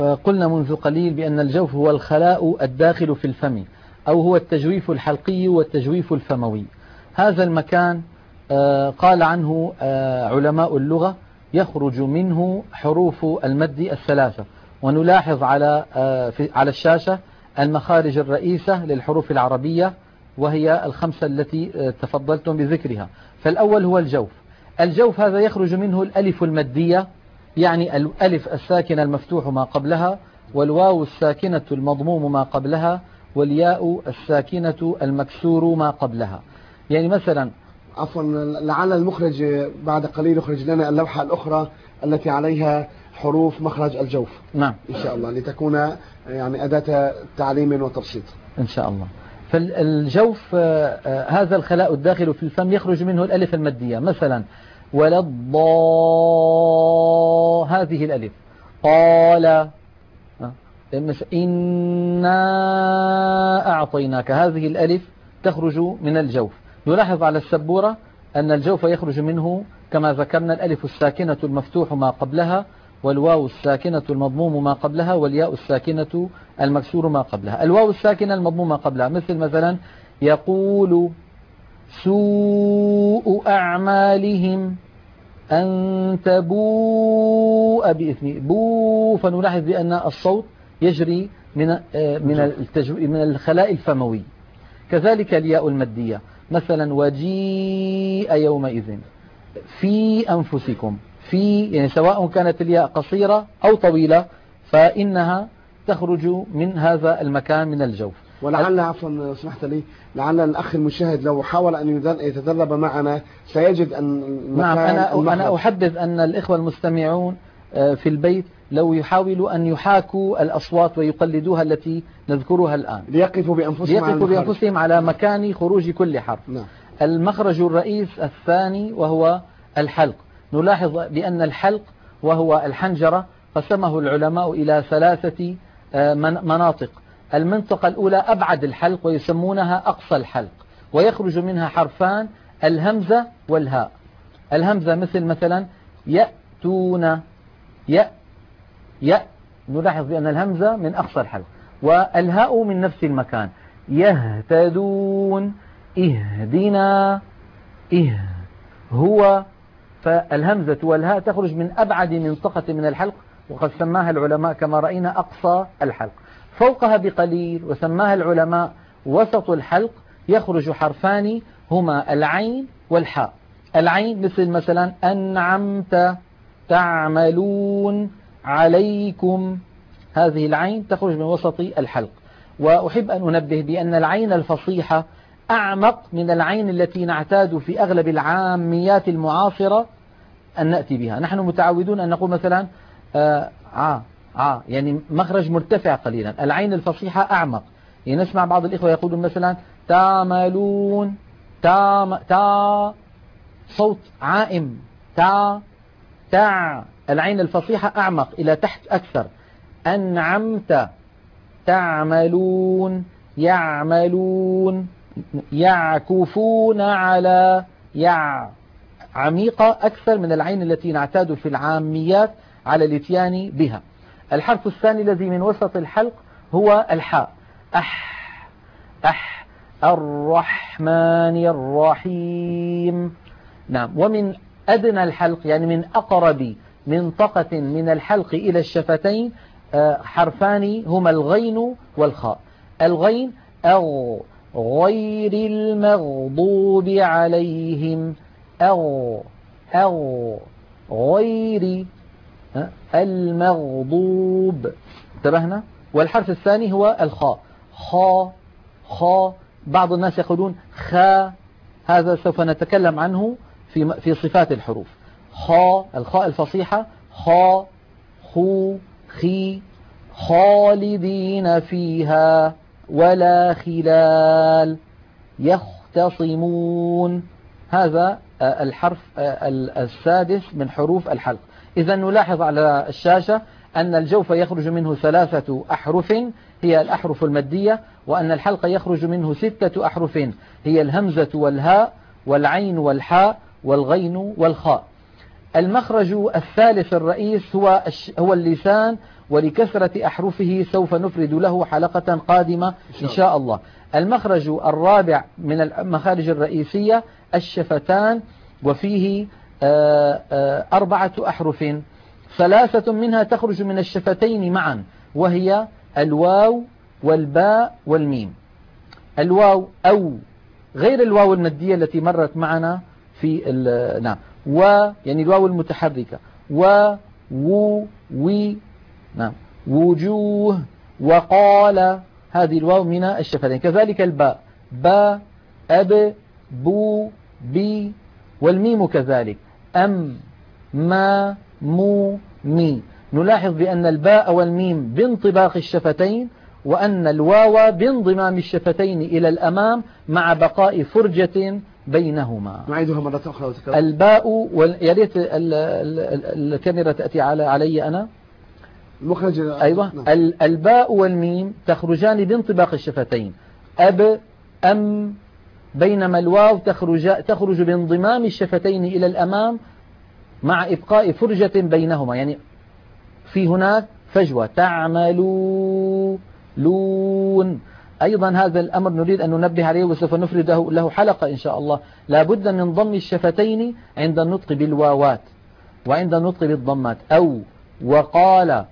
قلنا منذ قليل بأن الجوف هو الخلاء الداخل في الفم، أو هو التجويف الحلقي والتجويف الفموي. هذا المكان قال عنه علماء اللغة يخرج منه حروف المد الثلاثة، ونلاحظ على الشاشة المخارج الرئيسة للحروف العربية، وهي الخمسة التي تفضلتم بذكرها. فالأول هو الجوف. الجوف هذا يخرج منه الألف المدية، يعني الألف الساكنة المفتوح ما قبلها، والواو الساكنة المضموم ما قبلها، والياء الساكنة المكسور ما قبلها. يعني مثلا عفوا، لعل المخرج بعد قليل يخرج لنا اللوحة الأخرى التي عليها حروف مخرج الجوف. نعم إن شاء الله، لتكون يعني أداة تعليم وتبسيط إن شاء الله. فالجوف هذا الخلاء الداخل في الفم يخرج منه الألف المدية، مثلا ولا هذه الألف، قال إنا أعطيناك، هذه الألف تخرج من الجوف. نلاحظ على السبورة أن الجوف يخرج منه كما ذكرنا الألف الساكنة المفتوح ما قبلها، والواو الساكنة المضموم ما قبلها، والياء الساكنة المكسور ما قبلها. الواو الساكنة المضموم ما قبلها مثل مثلا يقول سوء أعمالهم أن تبوء بإثم بو، فنلاحظ بأن الصوت يجري من الخلاء الفموي. كذلك الياء المادية، مثلا وجيء يومئذ في أنفسكم، في يعني سواء كانت الياء قصيرة أو طويلة فإنها تخرج من هذا المكان من الجوف. ولعل عفوا سمحت لي، لعل الأخ المشاهد لو حاول أن يتدرب معنا سيجد أن نعم أنا أحبذ أن الإخوة المستمعون في البيت لو يحاولوا أن يحاكوا الأصوات ويقلدوها التي نذكرها الآن، ليقفوا بأنفسهم على مكان خروج كل حرف. نعم. المخرج الرئيس الثاني وهو الحلق. نلاحظ بأن الحلق وهو الحنجرة قسمه العلماء إلى 3 مناطق. المنطقة الأولى أبعد الحلق ويسمونها أقصى الحلق، ويخرج منها حرفان الهمزة والهاء. الهمزة مثلا يأتون، نلاحظ بأن الهمزة من أقصى الحلق، والهاء من نفس المكان. يهتدون، اهدنا، هو. فالهمزة والهاء تخرج من أبعد منطقة من الحلق، وقد سماها العلماء كما رأينا أقصى الحلق. فوقها بقليل وسماها العلماء وسط الحلق يخرج حرفان هما العين والحاء. العين مثلا أنعمت، تعملون، عليكم، هذه العين تخرج من وسط الحلق. وأحب أن أنبه بأن العين الفصيحة أعمق من العين التي نعتاد في أغلب العاميات المعاصرة أن نأتي بها. نحن متعودون أن نقول مثلا يعني مخرج مرتفع قليلا. العين الفصيحة أعمق، يعني نسمع بعض الإخوة يقولون مثلا تعملون، صوت عائم، العين الفصيحة أعمق إلى تحت أكثر. أنعمت، تعملون، يعملون، يعكفون على، عميقة أكثر من العين التي نعتاد في العاميات على الاتيان بها. الحرف الثاني الذي من وسط الحلق هو الحاء. الرحمن الرحيم. نعم. ومن أدنى الحلق يعني من أقرب منطقة من الحلق إلى الشفتين حرفان هما الغين والخاء. الغين غير المغضوب عليهم، غير المغضوب، انتبهنا. والحرف الثاني هو الخاء، خاء. بعض الناس يقولون خاء، هذا سوف نتكلم عنه في صفات الحروف. الخاء الفصيحة، خاء، خو، خي. خالدين فيها ولا خلال، يختصمون. هذا الحرف السادس من حروف الحلق. إذا نلاحظ على الشاشة أن الجوف يخرج منه 3 أحرف هي الأحرف المادية، وأن الحلق يخرج منه 6 أحرف هي الهمزة والهاء والعين والحاء والغين والخاء. المخرج الثالث الرئيس هو اللسان، ولكثرة أحرفه سوف نفرد له حلقة قادمة إن شاء الله. المخرج الرابع من المخارج الرئيسية الشفتان، وفيه 4 أحرف، 3 منها تخرج من الشفتين معا، وهي الواو والباء والميم. الواو أو غير الواو المادية التي مرت معنا في نعم، يعني الواو المتحركة، و وي، نعم، وجوه، وقال، هذه الواو من الشفتين. كذلك الباء، با، أب، بو، بي، والميم كذلك، أم، ما، مو، مي. نلاحظ بأن الباء والميم بانطباق الشفتين، وأن الواو بانضمام الشفتين إلى الأمام مع بقاء فرجة بينهما. نعيدها مرة أخرى. الباء يا ريت الكاميرا تأتي علي أنا. المخرج. أيوة. الباء والميم تخرجان بانطباق الشفتين، أب، أم، بينما الواو تخرج بانضمام الشفتين إلى الأمام مع إبقاء فرجة بينهما، يعني في هناك فجوة. تعملون. أيضا هذا الأمر نريد أن ننبه عليه وسوف نفرد له حلقة إن شاء الله. لا بد من ضم الشفتين عند النطق بالواوات وعند النطق بالضمات. أو، وقال،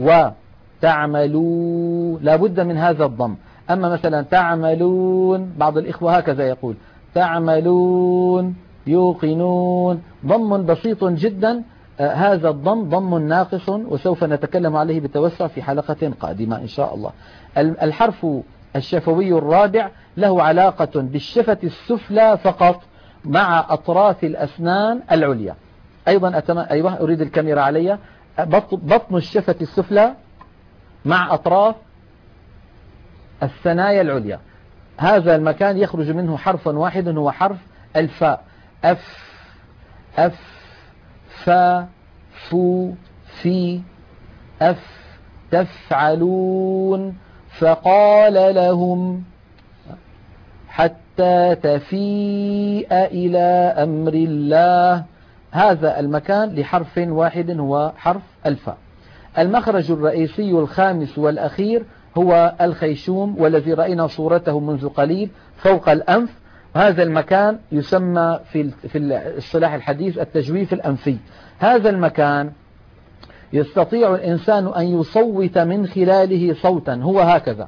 وتعملون، لا بد من هذا الضم. أما مثلا تعملون، بعض الإخوة هكذا يقول تعملون، يوقنون، ضم بسيط جدا. هذا الضم ضم ناقص، وسوف نتكلم عليه بالتوسع في حلقة قادمة إن شاء الله. الحرف الشفوي الرابع له علاقة بالشفة السفلى فقط مع أطراف الأسنان العليا. أيضا أيوة، أريد الكاميرا علي. بطن الشفة السفلى مع أطراف الثنايا العليا، هذا المكان يخرج منه حرف واحد هو حرف الفاء. أف، أف، فا، فو، في، أف، تفعلون، فقال لهم، حتى تفيء إلى أمر الله. هذا المكان لحرف واحد هو حرف الفاء. المخرج الرئيسي الخامس والأخير هو الخيشوم، والذي رأينا صورته منذ قليل فوق الأنف. هذا المكان يسمى في الصلاح الحديث التجويف الأنفي. هذا المكان يستطيع الإنسان أن يصوت من خلاله صوتا هو هكذا.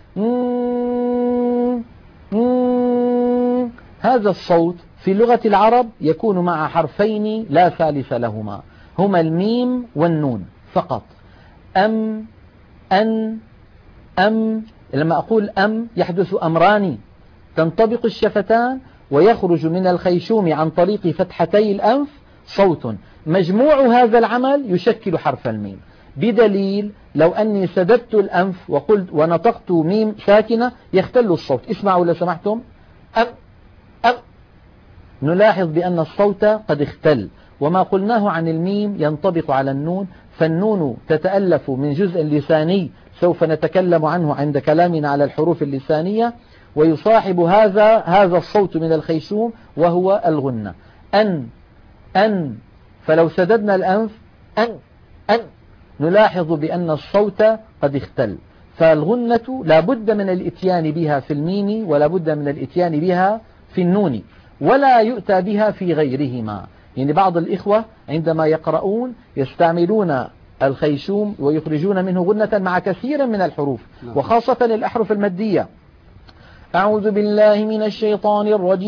هذا الصوت في لغة العرب يكون مع حرفين لا ثالث لهما، هما الميم والنون فقط. أم، أن، أم. لما أقول أم يحدث أمران: تنطبق الشفتان ويخرج من الخيشوم عن طريق فتحتي الأنف صوت، مجموع هذا العمل يشكل حرف الميم، بدليل لو أني سددت الأنف وقلت ونطقت ميم ساكنة يختل الصوت. اسمعوا لو سمحتم. أم، أم. نلاحظ بأن الصوت قد اختل، وما قلناه عن الميم ينطبق على النون، فالنون تتألف من جزء لساني سوف نتكلم عنه عند كلامنا على الحروف اللسانية، ويصاحب هذا الصوت من الخيشوم وهو الغنة. أن، أن. فلو سددنا الأنف أن، أن، نلاحظ بأن الصوت قد اختل، فالغنة لا بد من الاتيان بها في الميم ولا بد من الاتيان بها في النون، ولا يؤتى بها في غيرهما. يعني بعض الإخوة عندما يقرؤون يستعملون الخيشوم ويخرجون منه غنة مع كثير من الحروف، وخاصة الأحرف المادية. أعوذ بالله من الشيطان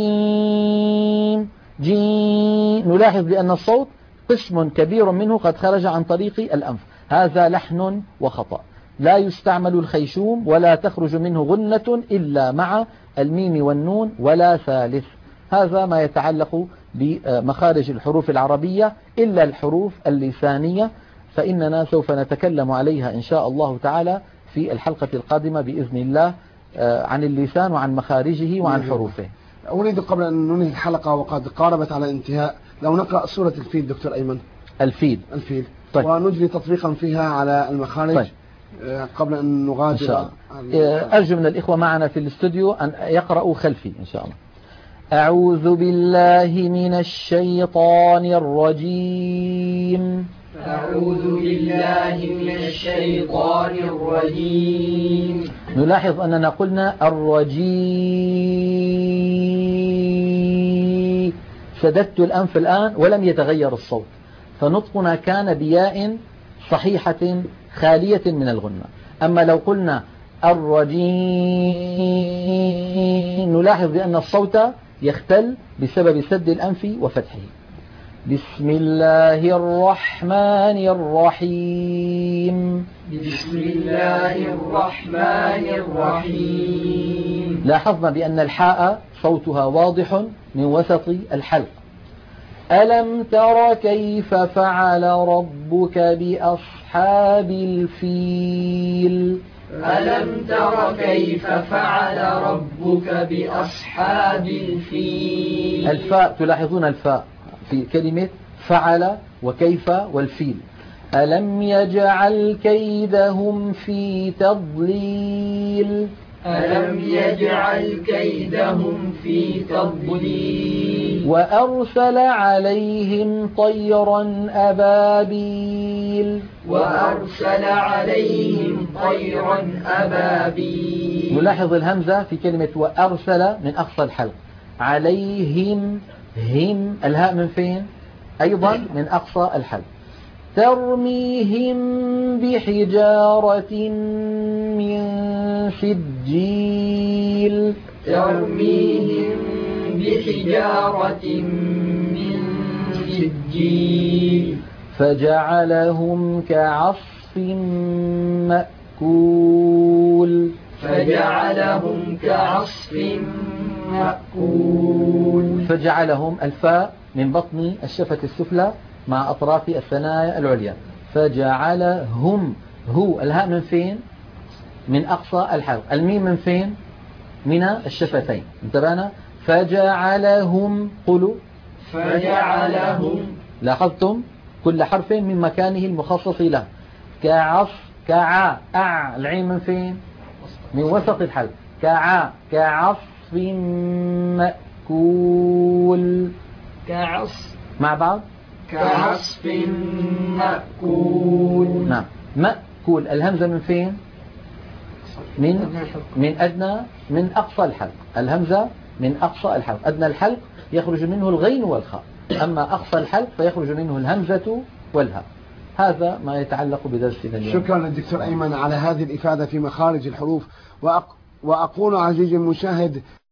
الرجيم، نلاحظ بأن الصوت قسم كبير منه قد خرج عن طريق الأنف. هذا لحن وخطأ، لا يستعمل الخيشوم ولا تخرج منه غنة إلا مع الميم والنون ولا ثالث. هذا ما يتعلق بمخارج الحروف العربية، إلا الحروف اللسانية فإننا سوف نتكلم عليها إن شاء الله تعالى في الحلقة القادمة بإذن الله، عن اللسان وعن مخارجه وعن حروفه. أريد قبل أن ننهي الحلقة وقد قاربت على الانتهاء لو نقرأ سورة الفيل دكتور أيمن. الفيل. طيب. ونجري تطبيقا فيها على المخارج. طيب. قبل أن نغادر إن شاء الله. أرجو من الإخوة معنا في الاستوديو أن يقرأوا خلفي إن شاء الله. أعوذ بالله من الشيطان الرجيم. أعوذ بالله من الشيطان الرجيم. نلاحظ أننا قلنا الرجيم، سددت الأنف الآن ولم يتغير الصوت، فنطقنا كان بياء صحيحة خالية من الغنة. أما لو قلنا الرجيم نلاحظ بأن الصوت يختل بسبب سد الأنف وفتحه. بسم الله الرحمن الرحيم. بسم الله الرحمن الرحيم. لاحظنا بأن الحاء صوتها واضح من وسط الحلق. ألم تر كيف فعل ربك بأصحاب الفيل. ألم تر كيف فعل ربك بأصحاب الفيل. الفاء، تلاحظون الفاء في كلمة فعل وكيف والفيل. ألم يجعل كيدهم في تضليل. ألم يجعل كيدهم في تضليل. وأرسل عليهم طيرا أبابيل. وأرسل عليهم طيرا أبابيل. نلاحظ الهمزة في كلمة وأرسل من أقصى الحلق. عليهم، هم الهاء من فين؟ أيضا من أقصى الحلق. ترميهم بحجارة من سجيل. ترميهم بحجارة من سجيل. فجعلهم كعصف مأكول. فجعلهم كعصف مأكول. فجعلهم الفاء من بطن الشفة السفلى مع أطراف الثنايا العليا. فجعلهم، هو الهاء من فين؟ من أقصى الحلق. الميم من فين؟ من الشفتين. انتبهنا؟ فجعلهم، قولوا فجعلهم. لاحظتم كل حرف من مكانه المخصص له. كعصف، كعا، أع، العين من فين؟ من وسط الحلق. كعا، كعصف مأكول. كعصف مع بعض. كعصف مأكول. نعم. مأكول الهمزة من فين؟ من أدنى، من أقصى الحلق. الهمزة من أقصى الحلق. أدنى الحلق يخرج منه الغين والخاء، أما أقصى الحلق فيخرج منه الهمزة والهاء. هذا ما يتعلق بدرسنا اليوم. شكرا للدكتور أيمن على هذه الإفادة في مخارج الحروف. وأقول عزيزي المشاهد